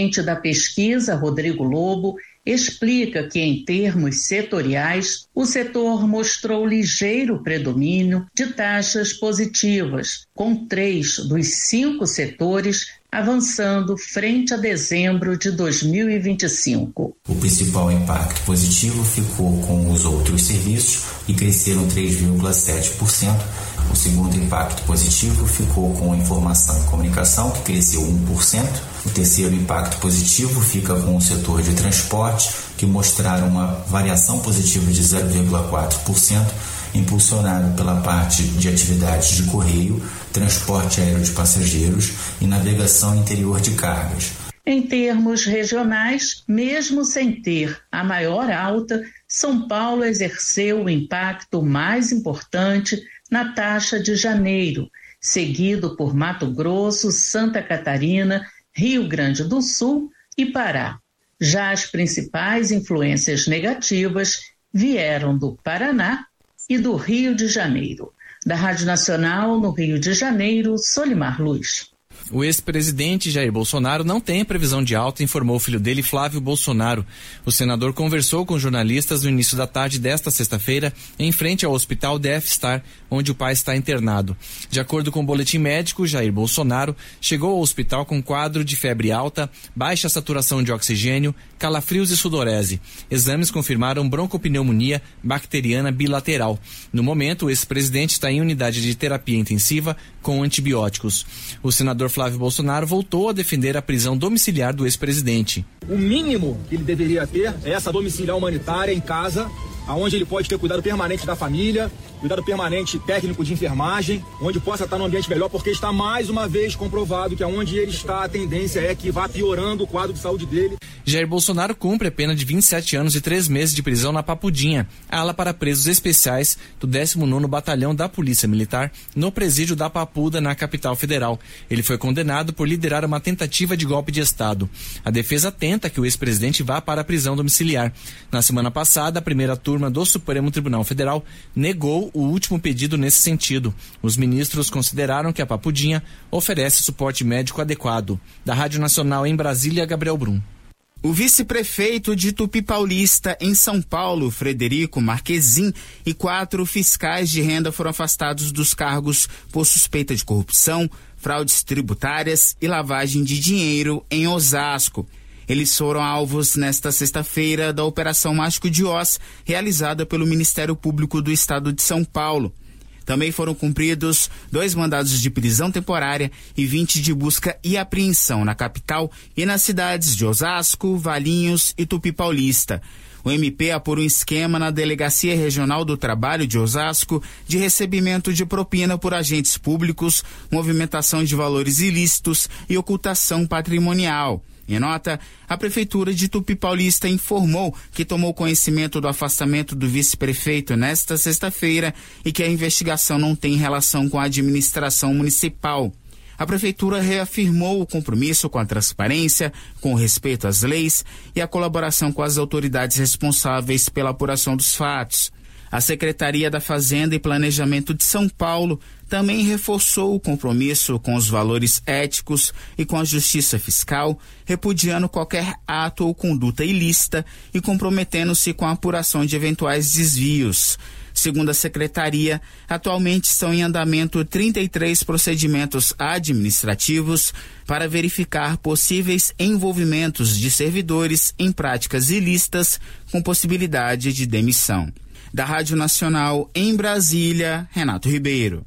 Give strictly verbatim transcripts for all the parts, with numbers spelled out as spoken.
Da pesquisa, Rodrigo Lobo, explica que, em termos setoriais, o setor mostrou ligeiro predomínio de taxas positivas, com três dos cinco setores avançando frente a dezembro de dois mil e vinte e cinco. O principal impacto positivo ficou com os outros serviços, que cresceram três vírgula sete por cento. O segundo impacto positivo ficou com a informação e comunicação, que cresceu um por cento. O terceiro impacto positivo fica com o setor de transporte, que mostraram uma variação positiva de zero vírgula quatro por cento, impulsionado pela parte de atividades de correio, transporte aéreo de passageiros e navegação interior de cargas. Em termos regionais, mesmo sem ter a maior alta, São Paulo exerceu o impacto mais importante na taxa de janeiro, seguido por Mato Grosso, Santa Catarina, Rio Grande do Sul e Pará. Já as principais influências negativas vieram do Paraná e do Rio de Janeiro. Da Rádio Nacional, no Rio de Janeiro, Solimar Luz. O ex-presidente Jair Bolsonaro não tem previsão de alta, informou o filho dele, Flávio Bolsonaro. O senador conversou com jornalistas no início da tarde desta sexta-feira, em frente ao hospital D F Star, onde o pai está internado. De acordo com o boletim médico, Jair Bolsonaro chegou ao hospital com quadro de febre alta, baixa saturação de oxigênio, calafrios e sudorese. Exames confirmaram broncopneumonia bacteriana bilateral. No momento, o ex-presidente está em unidade de terapia intensiva com antibióticos. O senador Flávio Bolsonaro voltou a defender a prisão domiciliar do ex-presidente. O mínimo que ele deveria ter é essa domiciliar humanitária em casa, onde ele pode ter cuidado permanente da família, cuidado permanente técnico de enfermagem, onde possa estar num ambiente melhor, porque está mais uma vez comprovado que aonde ele está, a tendência é que vá piorando o quadro de saúde dele. Jair Bolsonaro cumpre a pena de vinte e sete anos e três meses de prisão na Papudinha, ala para presos especiais do décimo nono Batalhão da Polícia Militar, no presídio da Papuda, na capital federal. Ele foi condenado por liderar uma tentativa de golpe de Estado. A defesa tenta que o ex-presidente vá para a prisão domiciliar. Na semana passada, a primeira turma do Supremo Tribunal Federal negou o último pedido nesse sentido. Os ministros consideraram que a Papudinha oferece suporte médico adequado. Da Rádio Nacional em Brasília, Gabriel Brum. O vice-prefeito de Tupi Paulista, em São Paulo, Frederico Marquezin, e quatro fiscais de renda foram afastados dos cargos por suspeita de corrupção, fraudes tributárias e lavagem de dinheiro em Osasco. Eles foram alvos nesta sexta-feira da Operação Mágico de Oz, realizada pelo Ministério Público do Estado de São Paulo. Também foram cumpridos dois mandados de prisão temporária e vinte de busca e apreensão na capital e nas cidades de Osasco, Valinhos e Tupi Paulista. O M P apurou um esquema na Delegacia Regional do Trabalho de Osasco de recebimento de propina por agentes públicos, movimentação de valores ilícitos e ocultação patrimonial. Em nota, a Prefeitura de Tupi Paulista informou que tomou conhecimento do afastamento do vice-prefeito nesta sexta-feira e que a investigação não tem relação com a administração municipal. A Prefeitura reafirmou o compromisso com a transparência, com o respeito às leis e a colaboração com as autoridades responsáveis pela apuração dos fatos. A Secretaria da Fazenda e Planejamento de São Paulo também reforçou o compromisso com os valores éticos e com a justiça fiscal, repudiando qualquer ato ou conduta ilícita e comprometendo-se com a apuração de eventuais desvios. Segundo a Secretaria, atualmente estão em andamento trinta e três procedimentos administrativos para verificar possíveis envolvimentos de servidores em práticas ilícitas com possibilidade de demissão. Da Rádio Nacional em Brasília, Renato Ribeiro.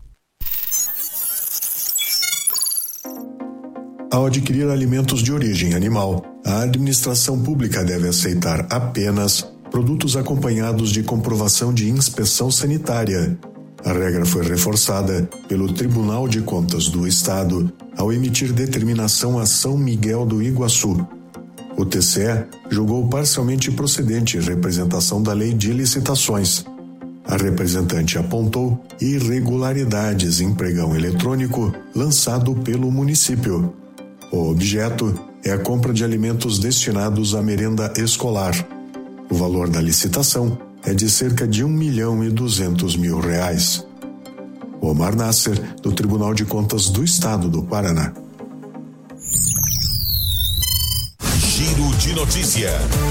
Ao adquirir alimentos de origem animal, a administração pública deve aceitar apenas produtos acompanhados de comprovação de inspeção sanitária. A regra foi reforçada pelo Tribunal de Contas do Estado ao emitir determinação a São Miguel do Iguaçu. O T C E julgou parcialmente procedente representação da Lei de Licitações. A representante apontou irregularidades em pregão eletrônico lançado pelo município. O objeto é a compra de alimentos destinados à merenda escolar. O valor da licitação é de cerca de um milhão e duzentos mil reais. Omar Nasser, do Tribunal de Contas do Estado do Paraná. Giro de Notícia.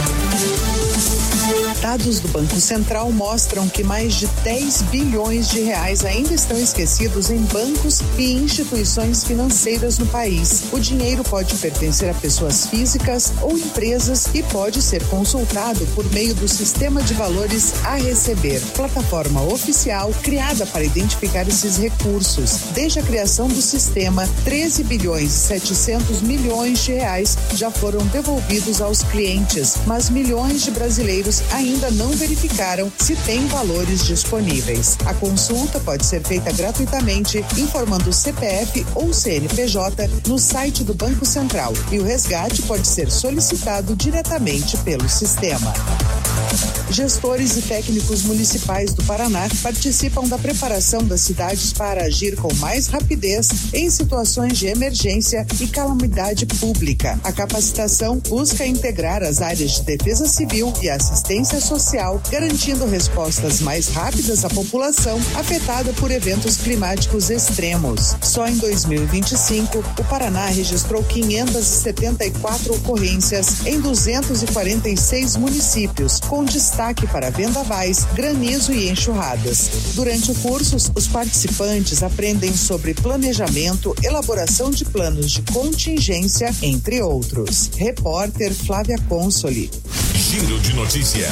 Dados do Banco Central mostram que mais de dez bilhões de reais ainda estão esquecidos em bancos e instituições financeiras no país. O dinheiro pode pertencer a pessoas físicas ou empresas e pode ser consultado por meio do Sistema de Valores a Receber, plataforma oficial criada para identificar esses recursos. Desde a criação do sistema, treze bilhões e setecentos milhões de reais já foram devolvidos aos clientes, mas milhões de brasileiros ainda ainda não verificaram se tem valores disponíveis. A consulta pode ser feita gratuitamente, informando o C P F ou C N P J no site do Banco Central, e o resgate pode ser solicitado diretamente pelo sistema. Gestores e técnicos municipais do Paraná participam da preparação das cidades para agir com mais rapidez em situações de emergência e calamidade pública. A capacitação busca integrar as áreas de defesa civil e assistência social, garantindo respostas mais rápidas à população afetada por eventos climáticos extremos. Só em dois mil e vinte e cinco, o Paraná registrou quinhentas e setenta e quatro ocorrências em duzentos e quarenta e seis municípios, com destaque para vendavais, granizo e enxurradas. Durante o curso, os participantes aprendem sobre planejamento, elaboração de planos de contingência, entre outros. Repórter Flávia Consoli. Giro de Notícia.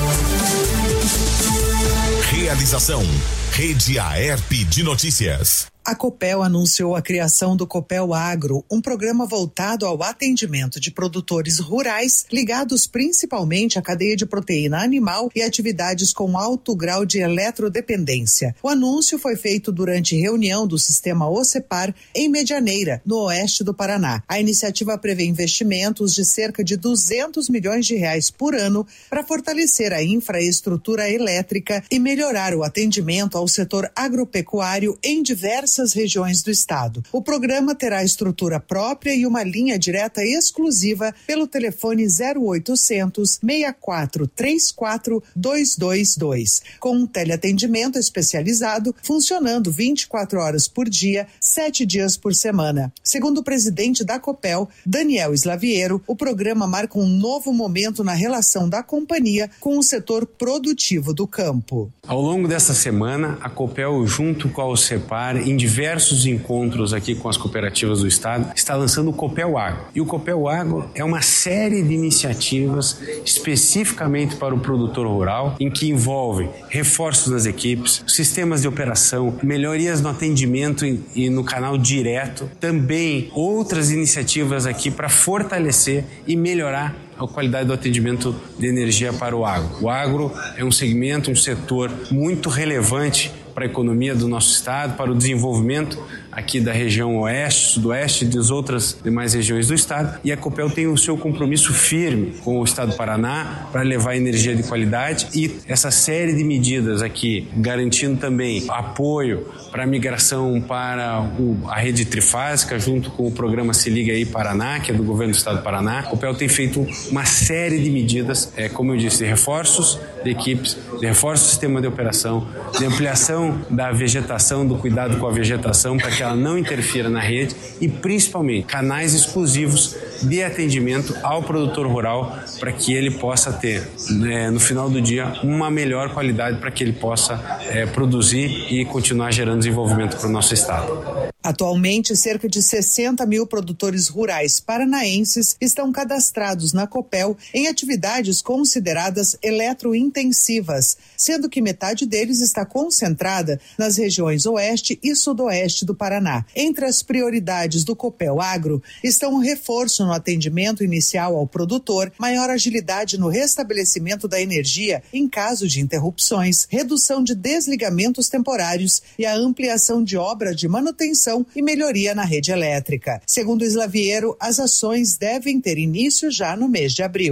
Realização: Rede Aerp de Notícias. A Copel anunciou a criação do Copel Agro, um programa voltado ao atendimento de produtores rurais ligados principalmente à cadeia de proteína animal e atividades com alto grau de eletrodependência. O anúncio foi feito durante reunião do sistema OCEPAR em Medianeira, no oeste do Paraná. A iniciativa prevê investimentos de cerca de duzentos milhões de reais por ano para fortalecer a infraestrutura elétrica e melhorar o atendimento ao setor agropecuário em diversas regiões do estado. O programa terá estrutura própria e uma linha direta exclusiva pelo telefone zero oitocentos, seis quatro três quatro, dois dois dois, com um teleatendimento especializado funcionando vinte e quatro horas por dia, sete dias por semana. Segundo o presidente da Copel, Daniel Slaviero, o programa marca um novo momento na relação da companhia com o setor produtivo do campo. Ao longo dessa semana, a Copel, junto com a OCEPAR, em diversos encontros aqui com as cooperativas do estado, está lançando o Copel Agro. E o Copel Agro é uma série de iniciativas especificamente para o produtor rural, em que envolve reforços nas equipes, sistemas de operação, melhorias no atendimento e, e no canal direto, também outras iniciativas aqui para fortalecer e melhorar a qualidade do atendimento de energia para o agro. O agro é um segmento, um setor muito relevante para a economia do nosso estado, para o desenvolvimento aqui da região oeste, sudoeste e das outras demais regiões do estado, e a Copel tem o seu compromisso firme com o estado do Paraná para levar energia de qualidade, e essa série de medidas aqui, garantindo também apoio para a migração para o, a rede trifásica, junto com o programa Se Liga Aí Paraná, que é do governo do estado do Paraná. A Copel tem feito uma série de medidas, é, como eu disse, de reforços de equipes, de reforço do sistema de operação, de ampliação da vegetação, do cuidado com a vegetação para que ela não interfira na rede, e principalmente canais exclusivos de atendimento ao produtor rural para que ele possa ter, né, no final do dia, uma melhor qualidade para que ele possa é, produzir e continuar gerando desenvolvimento para o nosso estado. Atualmente, cerca de sessenta mil produtores rurais paranaenses estão cadastrados na Copel em atividades consideradas eletrointensivas, sendo que metade deles está concentrada nas regiões oeste e sudoeste do Paraná. Entre as prioridades do Copel Agro estão o reforço no atendimento inicial ao produtor, maior agilidade no restabelecimento da energia em caso de interrupções, redução de desligamentos temporários e a ampliação de obra de manutenção e melhoria na rede elétrica. Segundo o Slaviero, as ações devem ter início já no mês de abril.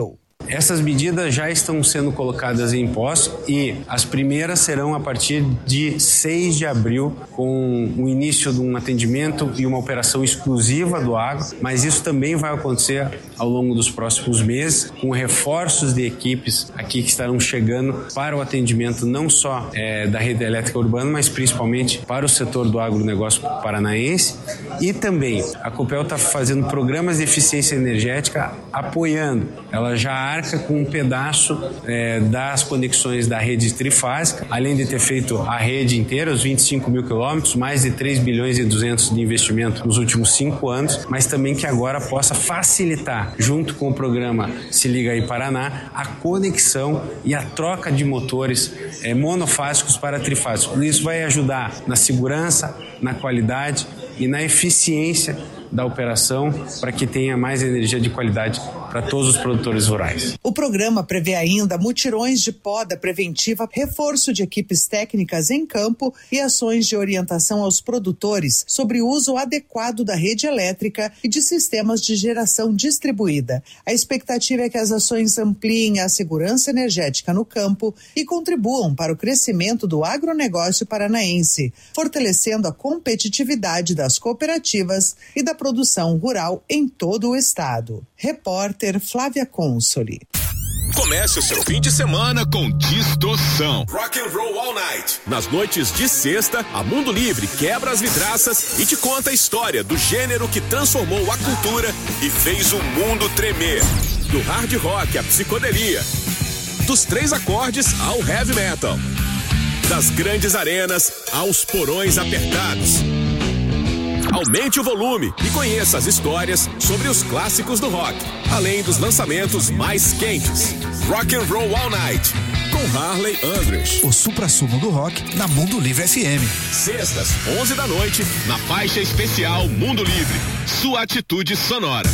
Essas medidas já estão sendo colocadas em postos e as primeiras serão a partir de seis de abril, com o início de um atendimento e uma operação exclusiva do agro, mas isso também vai acontecer ao longo dos próximos meses, com reforços de equipes aqui que estarão chegando para o atendimento não só é, da rede elétrica urbana, mas principalmente para o setor do agronegócio paranaense. E também a Copel está fazendo programas de eficiência energética, apoiando. Ela já arca com um pedaço é, das conexões da rede trifásica, além de ter feito a rede inteira, os vinte e cinco mil quilômetros, mais de três bilhões e duzentos de investimento nos últimos cinco anos, mas também que agora possa facilitar, junto com o programa Se Liga Aí Paraná, a conexão e a troca de motores é, monofásicos para trifásicos. Isso vai ajudar na segurança, na qualidade e na eficiência da operação para que tenha mais energia de qualidade para todos os produtores rurais. O programa prevê ainda mutirões de poda preventiva, reforço de equipes técnicas em campo e ações de orientação aos produtores sobre o uso adequado da rede elétrica e de sistemas de geração distribuída. A expectativa é que as ações ampliem a segurança energética no campo e contribuam para o crescimento do agronegócio paranaense, fortalecendo a competitividade das cooperativas e da produção rural em todo o estado. Repórter Flávia Consoli. Comece o seu fim de semana com Distorção. Rock and Roll All Night. Nas noites de sexta, a Mundo Livre quebra as vidraças e te conta a história do gênero que transformou a cultura e fez o mundo tremer. Do hard rock à psicodelia, dos três acordes ao heavy metal, das grandes arenas aos porões apertados. Aumente o volume e conheça as histórias sobre os clássicos do rock, além dos lançamentos mais quentes. Rock and Roll All Night, com Harley Andrews. O suprassumo do rock na Mundo Livre F M. Sextas, onze da noite, na faixa especial Mundo Livre. Sua atitude sonora.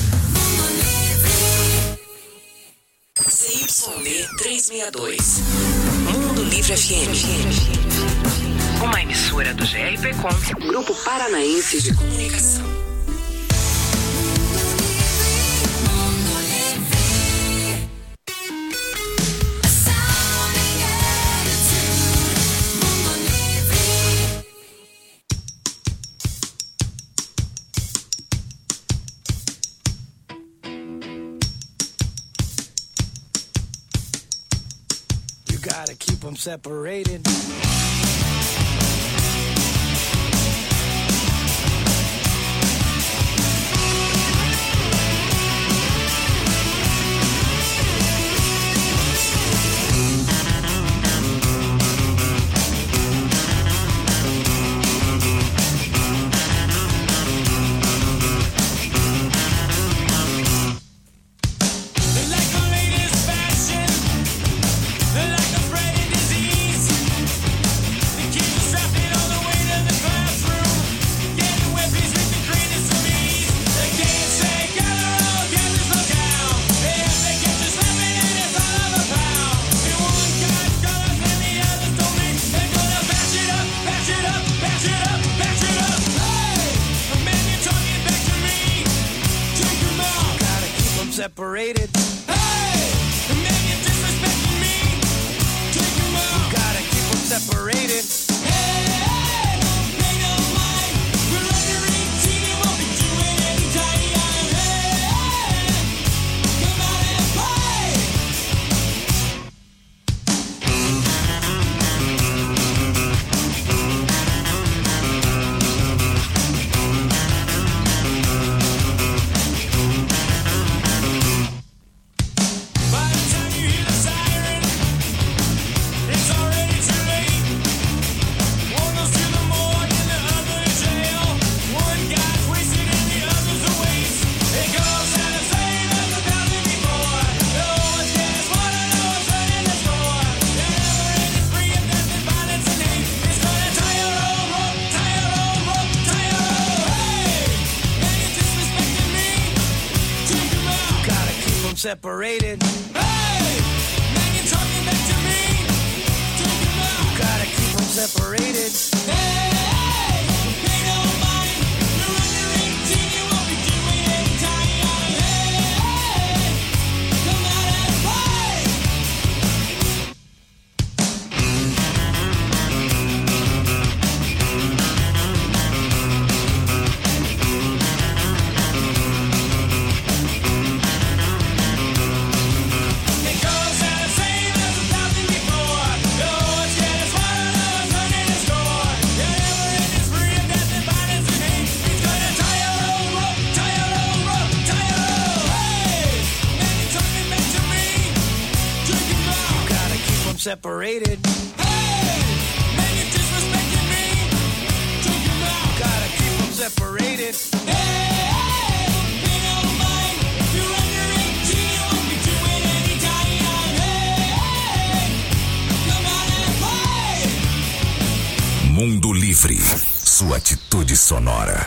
C Y D trezentos e sessenta e dois. Mundo Livre F M. Uma emissora do G R P Com, Grupo Paranaense de Comunicação. You gotta keep them separated. Separated. Hey, the man you're disrespecting me. Take him out. You gotta keep them separated. Hey, hey, pay no mind. We're under eighteen and won't be doing any time. Hey, hey, come out and play. Separated. Hey, man, you're talking back to me. Take him out. You gotta keep them separated. Hey, hey, pay no mind. You're under eighteen, you won't be doing any time. Hey, hey, come out and play. separated. Hey, man, you're disrespecting me. Take him out. Gotta keep them separated. Hey, hey, pay no mind. If you're under eighteen, you won't be doing any time. Hey, hey, come on and play. Mundo Livre, sua atitude sonora.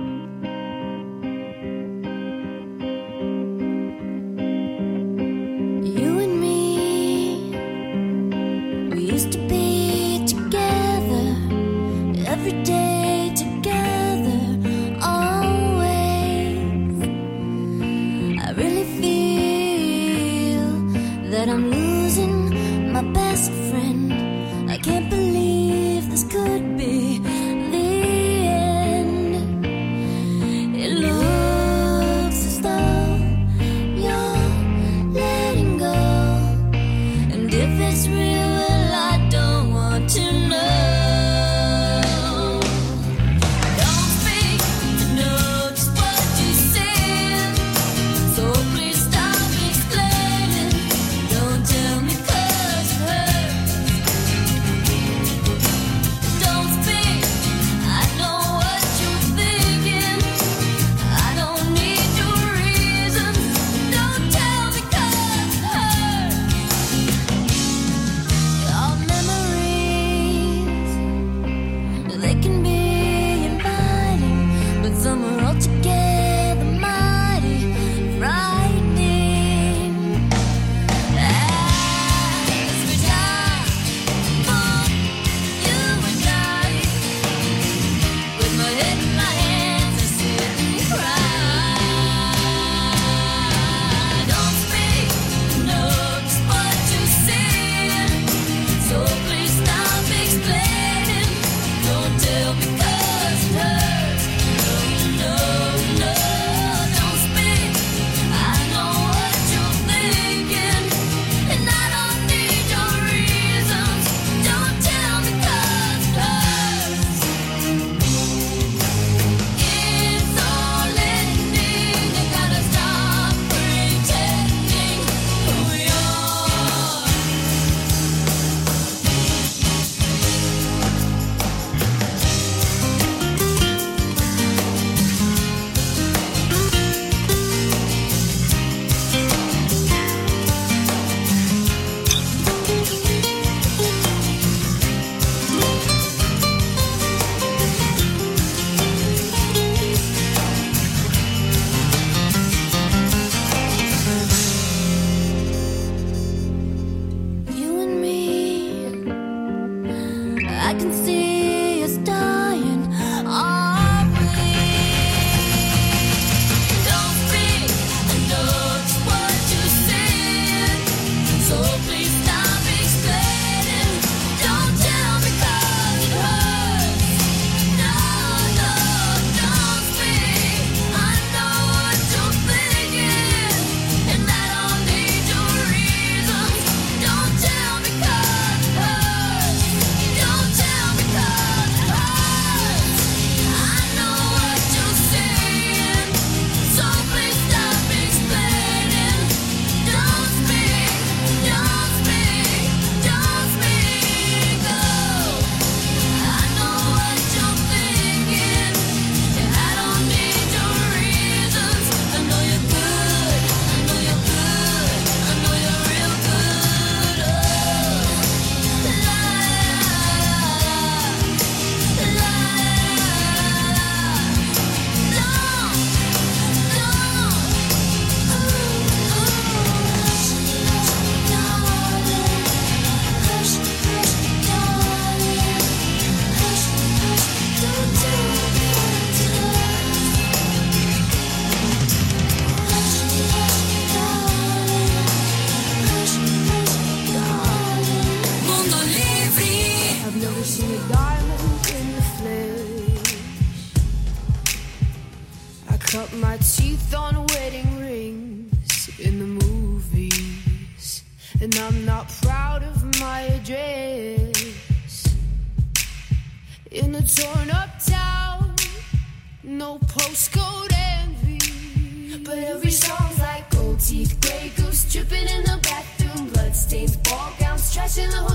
Cut my teeth on wedding rings in the movies, and I'm not proud of my address. In a torn up town, no postcode envy, but every song's like gold teeth, gray goose dripping in the bathroom, bloodstains, ball gowns, trash in the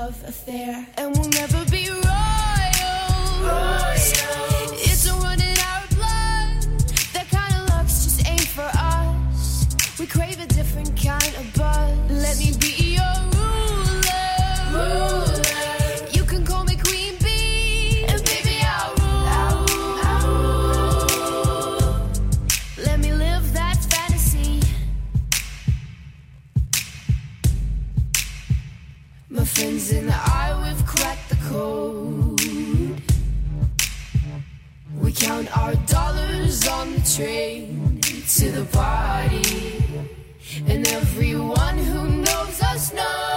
love affair, and we'll never be royal. royal. It's a run in our blood. That kind of luck's just ain't for us. We crave a different kind of buzz. Let me be your ruler. ruler. You can call me Queen Bee, and baby I'll rule. I'll rule. I'll rule. Let me live that fantasy. My friends and I, we've cracked the code. We count our dollars on the train to the party. And everyone who knows us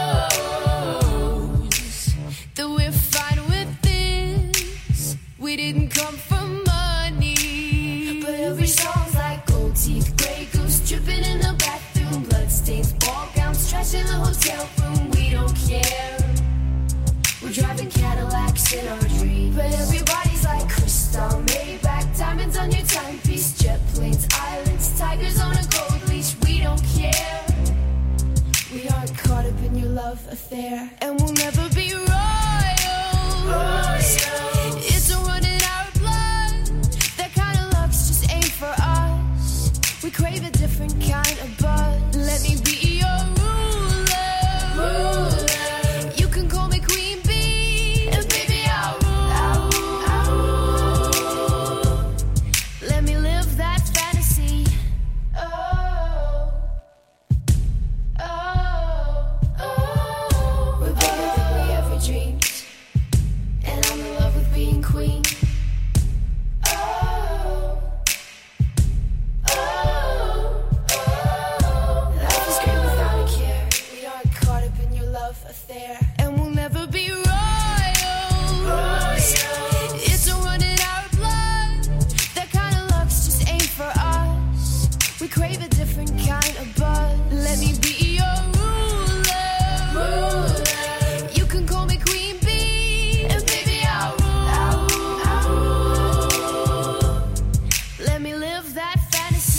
knows that we're fine with this. We didn't come from money. But every song's like gold teeth, grey goose dripping in the bathroom, bloodstains, ball gowns, trash in the hotel room. We don't care. We're driving Cadillacs in our dreams. But everybody's like crystal, Maybach, diamonds on your timepiece, jet planes, islands, tigers on a gold leash. We don't care. We aren't caught up in your love affair, and we'll never be royal. royal. It's a run in our blood. That kind of luck's just ain't for us. We crave a different kind of buzz. Let me be your ruler. ruler. You can call me Queen Bee, and baby I'll rule. I'll rule. I'll rule. Let me live that fantasy. Oh, oh, oh. We're bigger than we ever dreamed, and I'm in love with being queen. Oh, oh, oh. Life is great without a care. We aren't caught up in your love affair, and we'll never be royal. royal. It's a run in our blood. That kind of luck's just ain't for us. We crave a different kind of buzz. Let me be your ruler. ruler. You can call me Queen Bee, and baby I'll rule. I'll rule. I'll rule. Let me live that fantasy.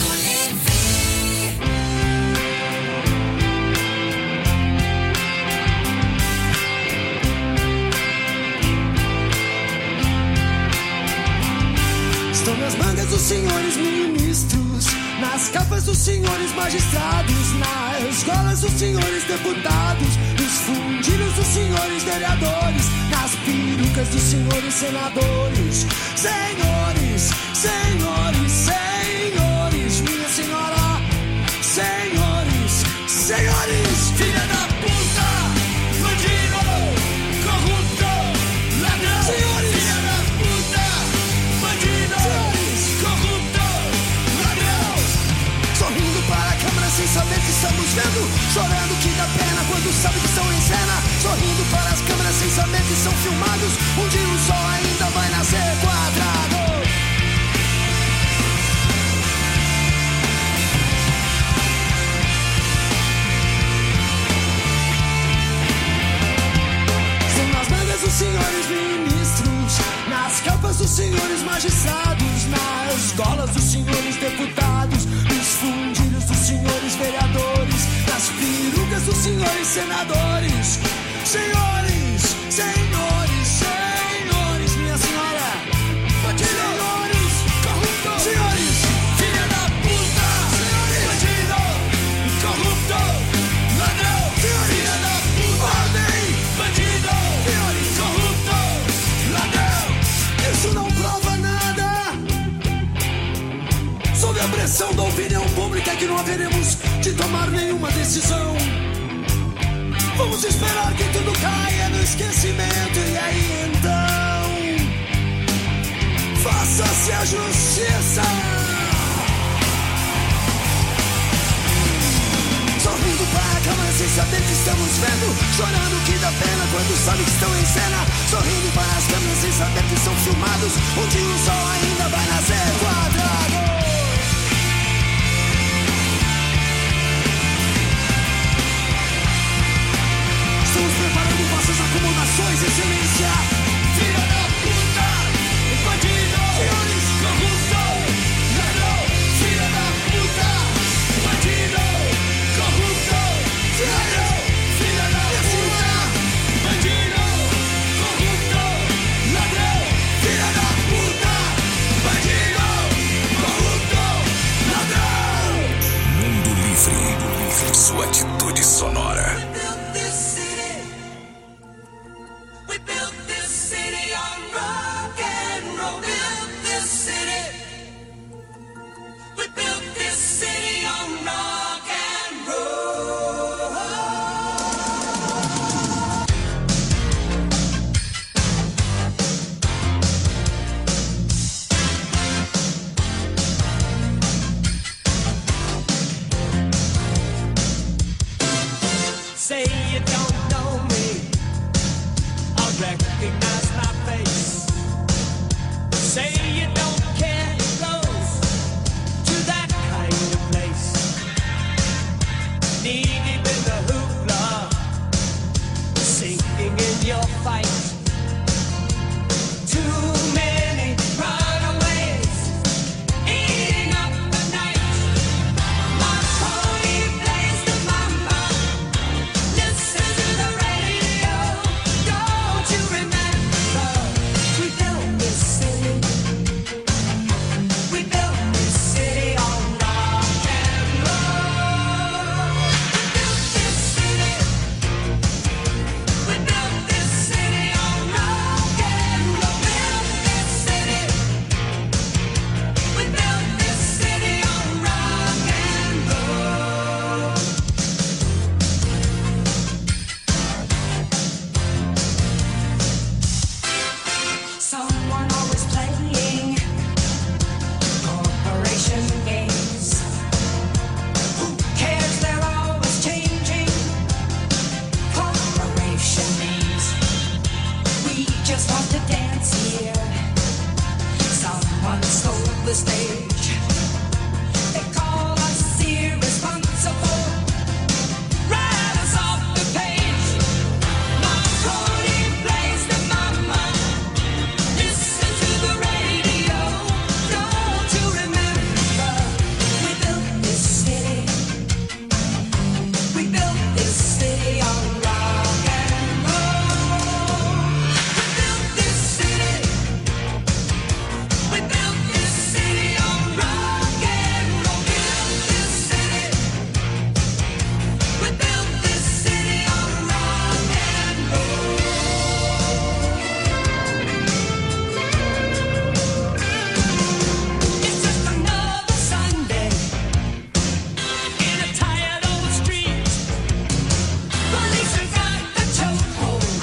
Estão nas mangas dos senhores ministros, nas capas dos senhores magistrados, nas golas dos senhores deputados, nos fundilhos dos senhores vereadores, nas perucas dos senhores senadores. Senhores, senhores, senhores, minha senhora, senhores, senhores, filha da puta, bandido, corrupto, ladrão, senhores, filha da puta, bandido, corrupto, ladrão. Sorrindo para a câmera sem saber que estamos vendo, chorando que dá pena quando sabe que estão em cena. Sorrindo para as câmeras sem saber que são filmados. Um dia o sol ainda vai nascer quadrado. São nas mangas dos senhores ministros, nas capas dos senhores magistrados, nas golas dos senhores deputados, nos fundilhos dos senhores vereadores, nas perucas dos senhores senadores. Senhores, senhores, senhores, minha senhora, senhores, corrupto, senhores, filha da puta, senhores, bandido, corrupto, ladrão, senhores, filha da puta, ordem, bandido, senhores, corrupto, ladrão. Isso não prova nada. Sob a pressão da opinião pública é que não haveremos de tomar nenhuma decisão. Vamos esperar que tudo caia no esquecimento, e aí então faça-se a justiça. Sorrindo para a câmera sem saber que estamos vendo, chorando que dá pena quando sabe que estão em cena. Sorrindo para as câmeras sem saber que são filmados. Um dia o sol ainda vai nascer quadrado. Estamos preparando vossas acomodações, excelência. Filha da puta, bandido, senhores, corrupto, ladrão. Filha da puta, bandido, corrupto, ladrão. Filha da puta, Sua atitude sonora. Say you don't know me, I'll recognize my face. Say you don't care close to that kind of place. Knee deep in the hoopla, sinking in your fight. Too many runaways, eating up the night. My pony plays the mama. Listen to the radio. Don't you remember? We built this city. We built this city on rock and roll. We built this city. We built this city on rock and roll. Built this city. We built this city on rock and roll. Someone always playing corporation games. Who cares? They're always changing corporation names. We just want to dance here. Someone stole the stage. They call us irresponsible. Write us off the page. Marconi plays the mama. Listen to the radio. Don't you remember? We built this city. We built this city on rock and roll. We built this city. We built this city on rock and roll. Built this city. We built this city on rock and roll. It's just another Sunday in a tired old street. Police have got the chokehold,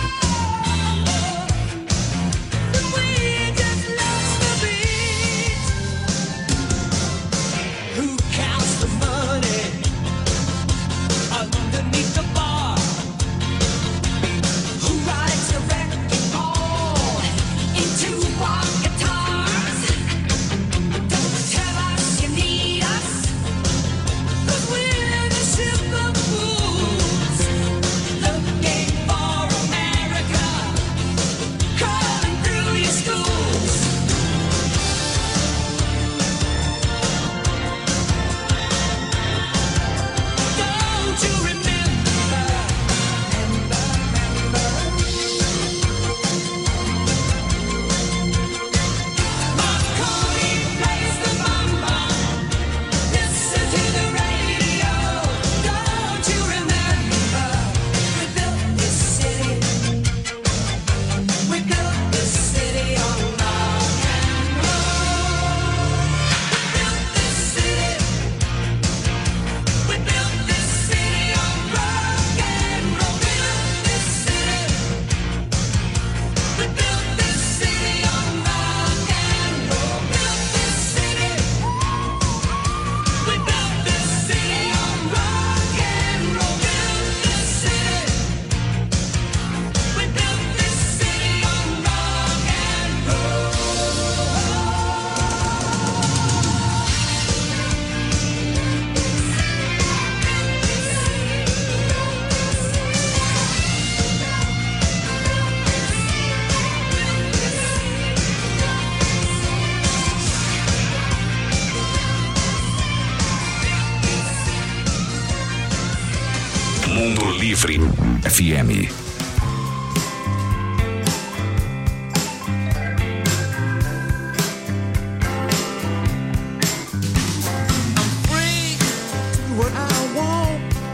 and we just lost the beat. Who counts the money underneath the bar? Who rides the wrecking ball into our guitars? Don't tell us you need us, 'cause we're the ship of fools, looking for America, crawling through your schools. Don't you remember? Marconi plays the mama. Listen to the radio. Don't you remember? We built this city. We built this city on rock and roll. We built this city. We built this city on rock and roll. Built this city. We built this city on rock and roll. Built this city. We built this city on rock and roll. Built this city. We built this city on rock and roll. Mundo Livre F M. Free to do what I want.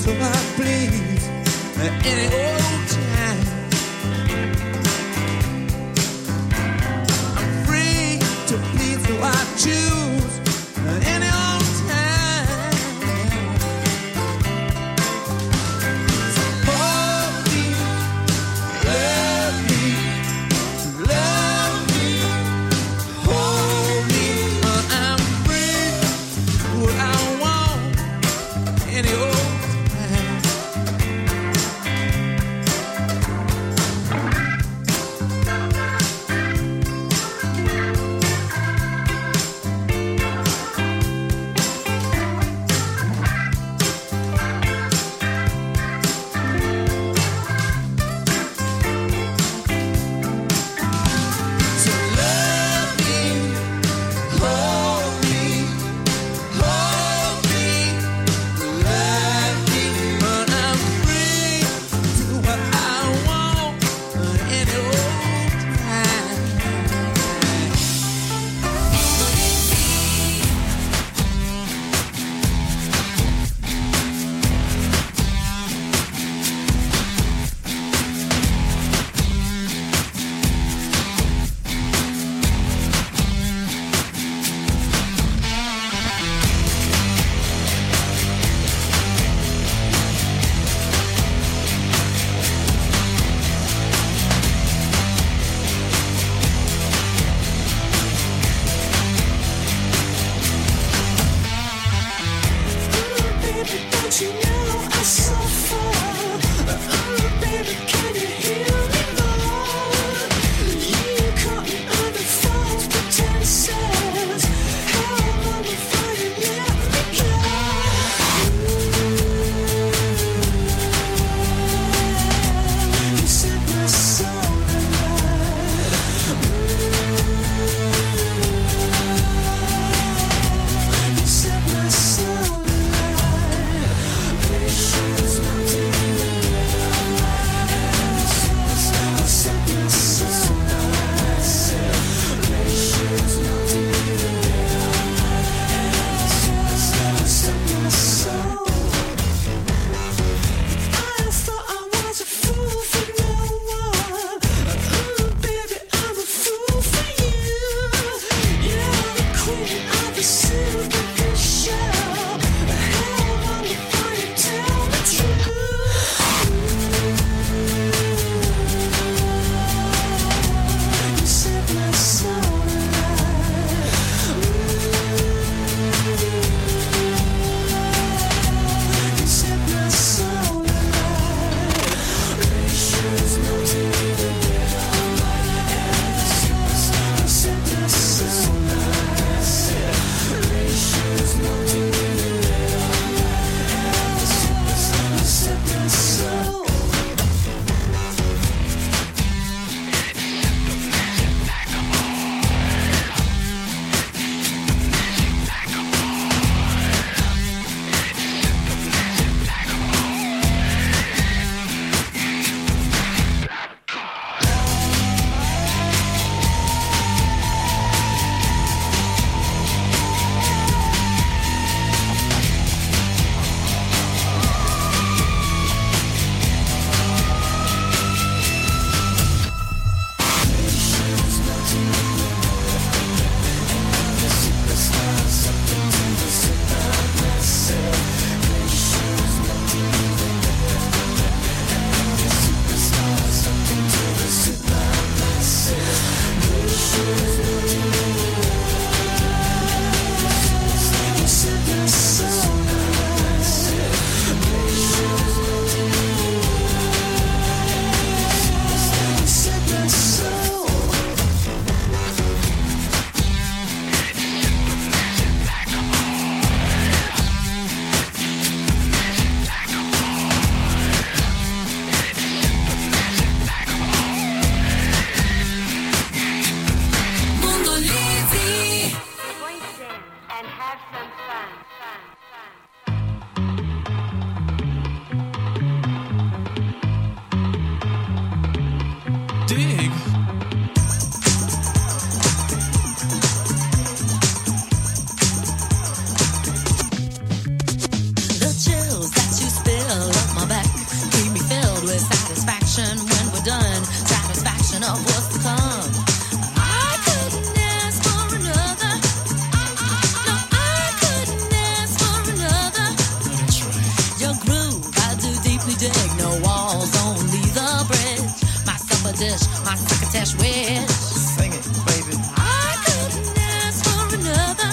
so I please any old time. I'm free to please, so I choose any old time. So hold me, love me, love me, hold me. I'm free to do what I want any old time. So love me, hold me, hold me, love me, but I'm free to do what I want any old time. Baby, don't you know I suffer? Oh, baby, can you hear me more? You caught me under false pretenses. How long before you let me go? You set my soul alight. You set my soul alight. Patience melting in the air. You set my soul alight. Patience melting in the air. You set my soul. I thought I was a fool for no one. Oh, baby, I'm a fool for you. You're the queen of the superficial. How long before you tell the truth? You set my soul alight. You set my soul alight. Patience melting in the air. You set my soul alight. Patience melting in the air. You set my soul. Dig. The chills that you spill my succotash wish. Sing it, baby. I couldn't ask for another.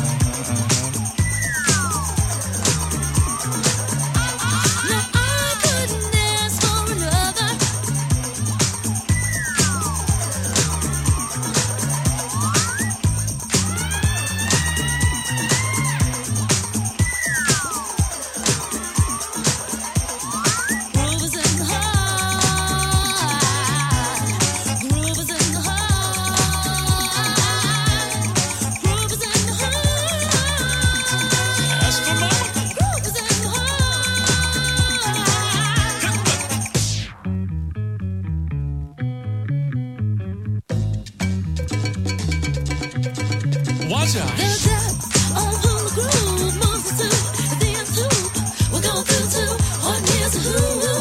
No, I couldn't ask for another. Groove is in the heart. Groove is in the heart. Groove is in the heart. That's for mama. Groove is in the heart. Watch out. The depth of who the groove moves us to, the nth hoop. We're going through to what is a who.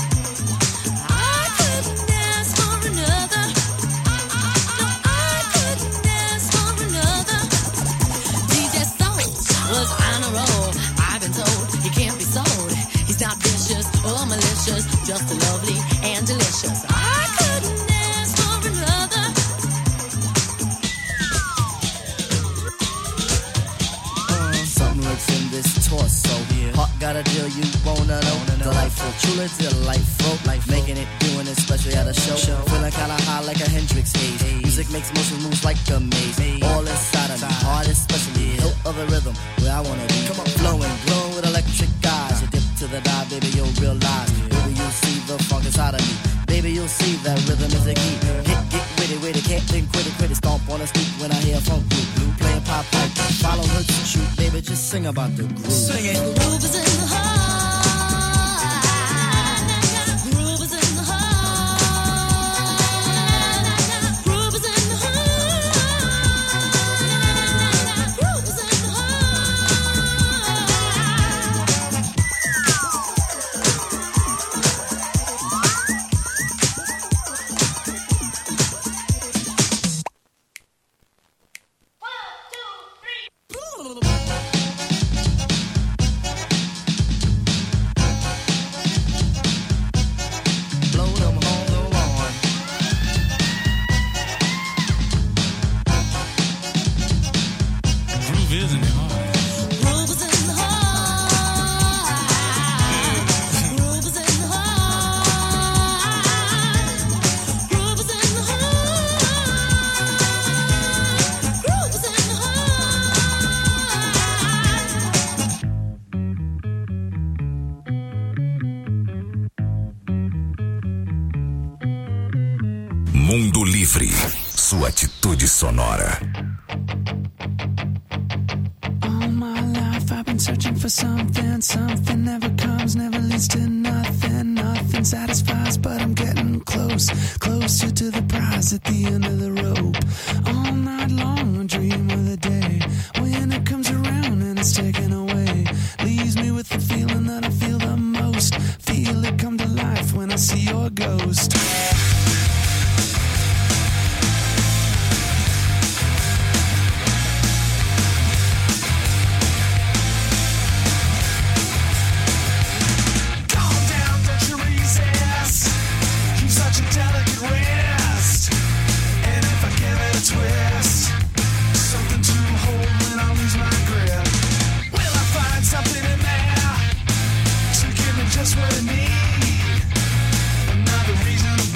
I couldn't ask for another. No, I couldn't ask for another. D J Soul was on a roll. I've been told he can't be sold. He's not vicious or malicious, just lovely and delicious. I couldn't ask for another. Something lurks in this torso. Heart got a deal you wanna know. Delightful, truly delightful. Life making it, doing it, especially at a show. Feeling kinda high like a Hendrix haze. Music makes motion moves like a maze. All inside of me, heart especially. Hilt of the rhythm, where I wanna be. Come on, flowing, glowing with electric eyes. You dip to the dive, baby, you'll realize. Baby, you'll see the funk inside of me. Baby, you'll see that rhythm is a key. Get, get witty, witty, can't think, quit it, quit it. Stomp on the street when I hear funk blue, blue playing pop pipe. Follow her to shoot, baby, just sing about the groove. Sing it. Groove is in the heart. Groove is in the heart. Groove is in the heart. Groove is in the Blow them on the lawn. Groove is in the heart. Groove is in the heart. Groove is in the heart. Groove is in the heart. Groove is in the Mundo Livre, sua atitude sonora. All my life I've been searching for something. Something never comes, never leads to nothing. Nothing satisfies, but I'm getting close. Closer to the prize at the end of the rope. All night long I dream of the day when it comes around and it's taken away. Leaves me with the feeling that I feel the most. Feel it come to life when I see your ghost. Calm down, don't you resist. You're such a delicate wrist. And if I give it a twist, something to hold when I lose my grip. Will I find something in there to give me just what I need? Another reason to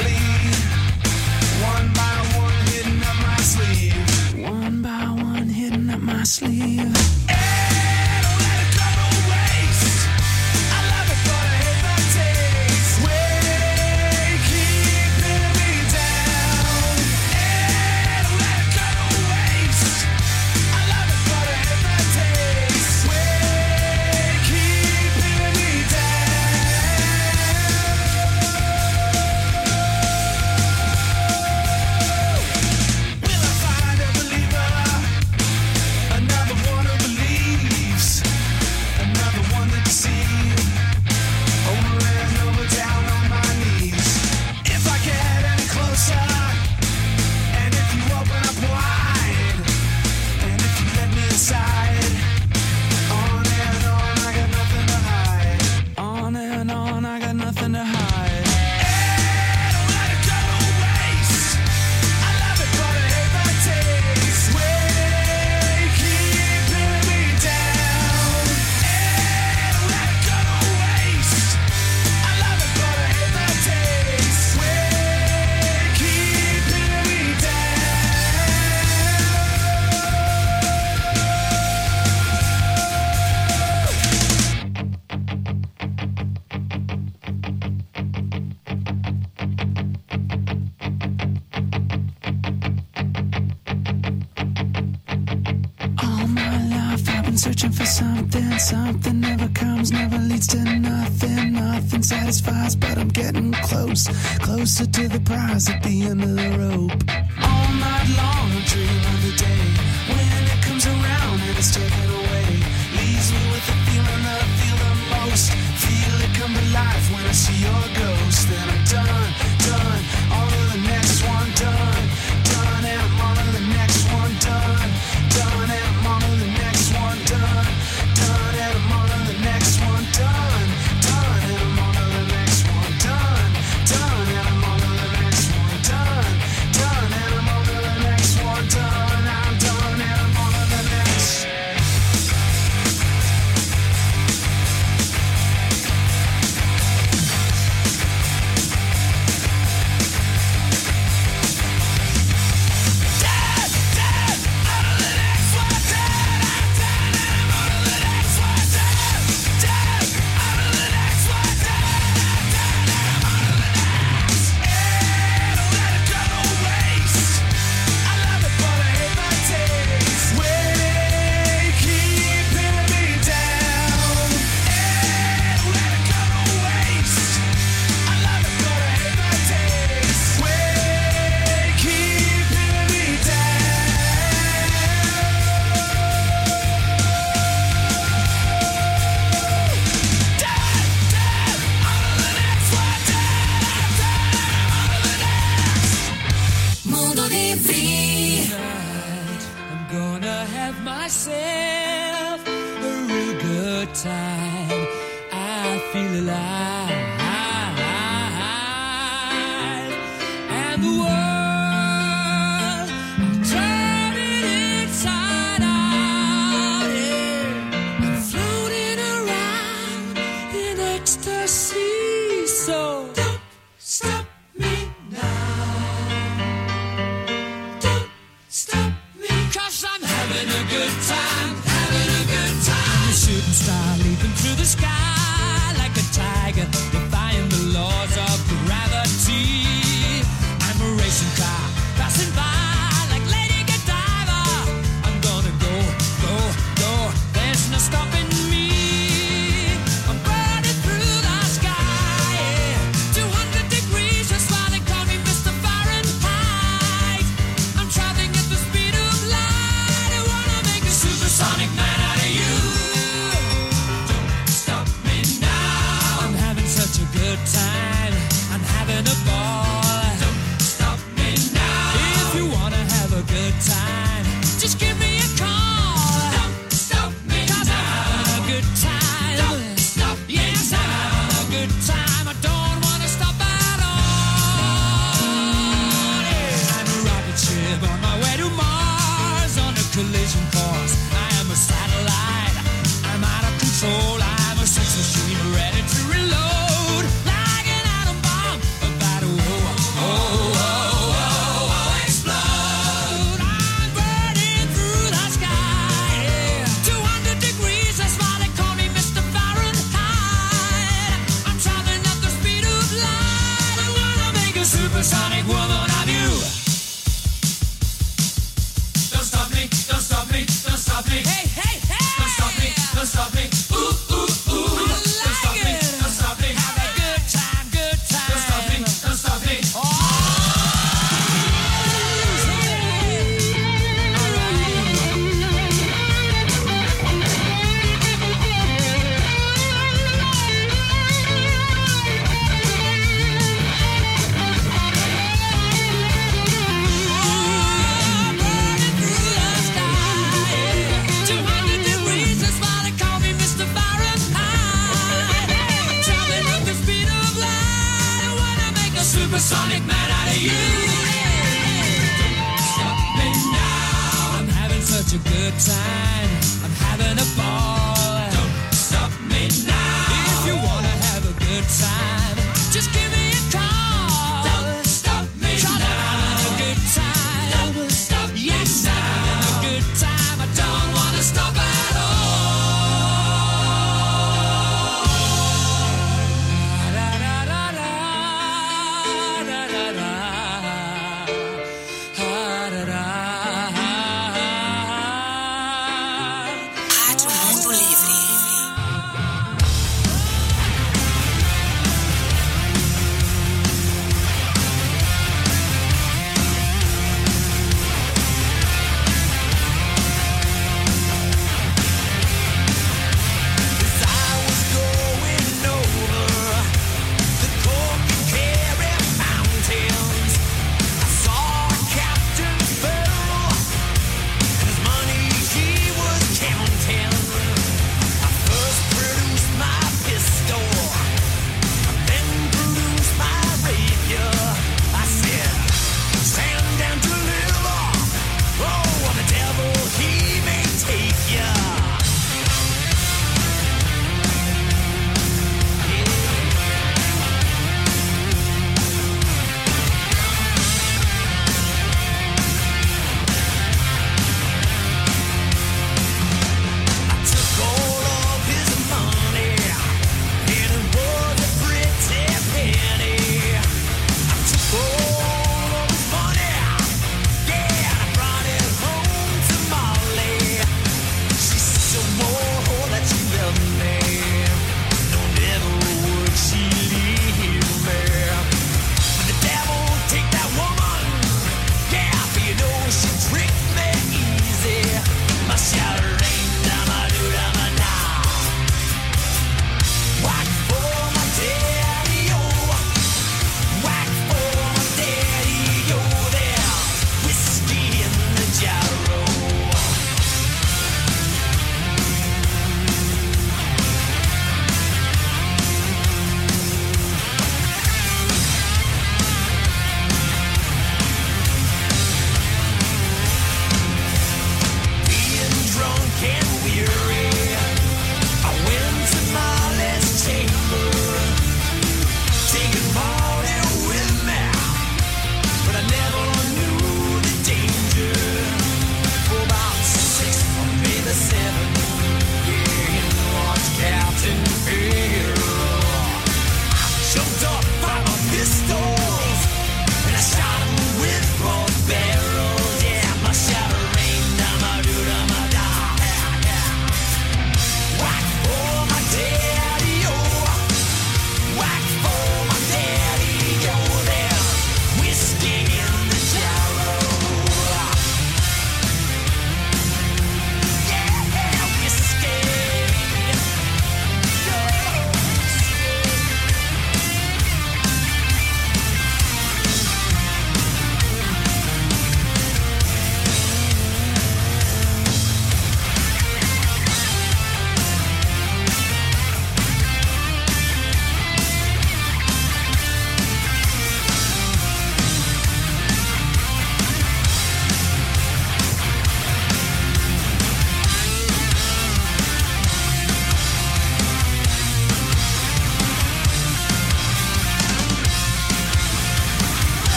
searching for something, something never comes, never leads to nothing, nothing satisfies, but I'm getting close, closer to the prize at the end of the rope. All night long I dream of the day when it comes around and it's taken away, leaves me with the feeling that I feel the most, feel it come to life when I see your ghost. Then I'm done, done, on to the next one, done, done, and I'm on to the next one, done, done, and I'm on to the next one, done, done, and I'm on to the next one, done, done, and I'm on to the next one, done, done, and I'm on to the next one, done, done, and I'm on to the next one, done, I'm done, and I'm on to the next. I'm gonna have myself a real good time. I feel alive, and the world I'm turning inside out. Yeah. I'm floating around in ecstasy. So don't stop me now. Stop me, 'cause I'm having a good time, having a good time. A shooting star leaping through the sky like a tiger, defying the laws of gravity. I'm a racing car passing by like Lady Godiva. I'm gonna go, go, go. There's no stopping me. I'm burning through the sky, yeah. two hundred degrees, that's why they call me Mister Fahrenheit. I'm traveling at the speed of light. I wanna make a supersonic man out of you. Don't stop me now. I'm having such a good time. I'm having a ball. Don't stop me now. If you wanna have a good time, just give me a call. Don't stop me 'cause now. I'm having a good time. Don't stop me yes, now. I'm having a good time. I don't wanna stop at all. Yeah. I'm a rocket ship on my way to Mars on a collision course. I am a satellite. I'm out of control. I'm a sex machine ready to reload. Like an atom bomb about to oh, oh, oh, oh, oh, explode. I'm burning through the sky. Yeah. two hundred degrees, that's why they call me Mister Fahrenheit. I'm traveling at the speed of light. I wanna make a supersonic woman of you. Don't stop me, don't stop me, don't stop me. Hey, hey, hey. Don't stop me, don't stop me. Ooh, ooh, ooh. Don't stop me, don't stop me. Have a good time, good time. Don't stop me, don't stop me. two hundred degrees, that's why they call me Mister Fahrenheit. Traveling at the speed of light. I wanna make a supersonic man out of you. Don't stop me now. I'm having such a good time. I'm having a ball. Don't stop me now. If you wanna have a good time, just give me a call. Don't stop me now. I'm having a good time. Don't stop yes, I'm having a good time. I don't wanna stop at all. Da, da, da, da, da, da, da. Ah, da, da.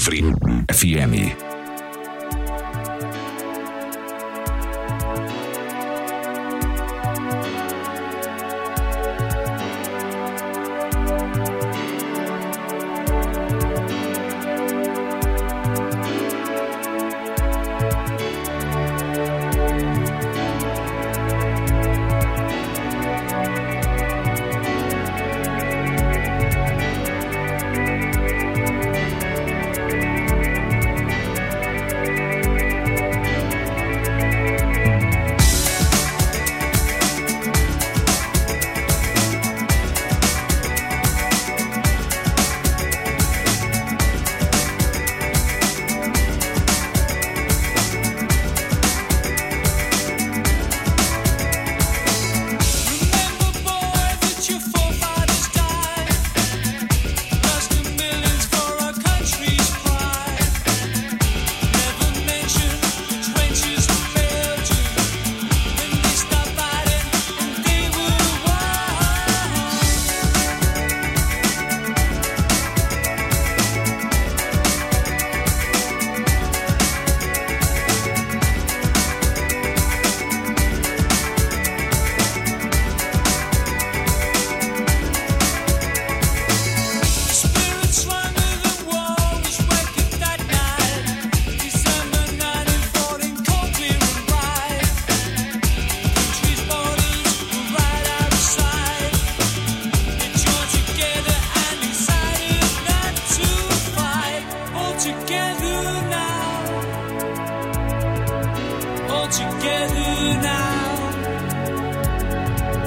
Livre F M.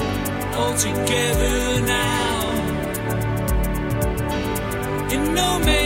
Together now, in no man.